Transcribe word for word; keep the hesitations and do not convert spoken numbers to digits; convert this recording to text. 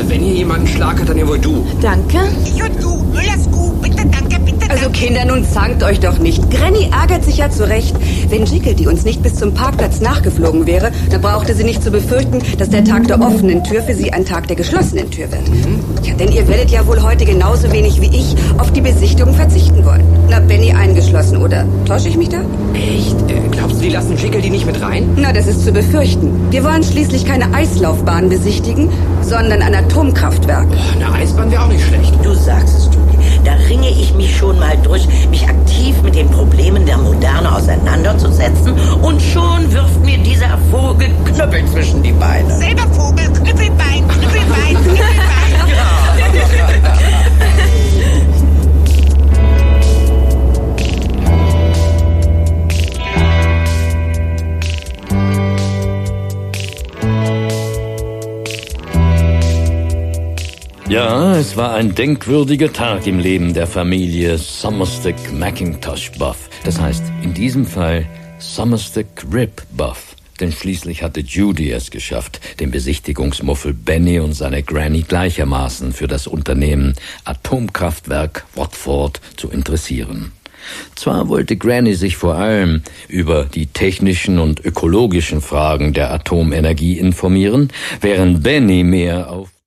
Also wenn hier jemand einen Schlag hat, dann ja wohl du. Danke. Ich und du, Müllers Kuh, bitte danke, bitte danke. Also Kinder, nun zankt euch doch nicht. Granny ärgert sich ja zu Recht. Wenn Jiggledy uns nicht bis zum Parkplatz nachgeflogen wäre, dann brauchte sie nicht zu befürchten, dass der Tag der offenen Tür für sie ein Tag der geschlossenen Tür wird. Mhm. Ja, denn ihr werdet ja wohl heute genauso wenig wie ich auf die Besichtigung verzichten wollen. Na, Benny eingeschlossen, oder? Täusche ich mich da? Echt? Äh, glaubst du, die lassen Jiggledy nicht mit rein? Na, das ist zu befürchten. Wir wollen schließlich keine Eislaufbahn besichtigen, sondern ein Atomkraftwerk. Oh, eine Eisbahn wäre auch nicht schlecht. Du sagst es, Judy. Da ringe ich mich schon mal durch, mich aktiv mit den Problemen der Moderne auseinanderzusetzen, und schon wirft mir dieser Vogel Knüppel zwischen die Beine. Selber Vogel, Knüppelbein, Knüppelbein, Knüppelbein. Ja. Ja, es war ein denkwürdiger Tag im Leben der Familie Summerstick Mackintosh Buff. Das heißt, in diesem Fall Summerstick Rip Buff. Denn schließlich hatte Judy es geschafft, den Besichtigungsmuffel Benny und seine Granny gleichermaßen für das Unternehmen Atomkraftwerk Watford zu interessieren. Zwar wollte Granny sich vor allem über die technischen und ökologischen Fragen der Atomenergie informieren, während Benny mehr auf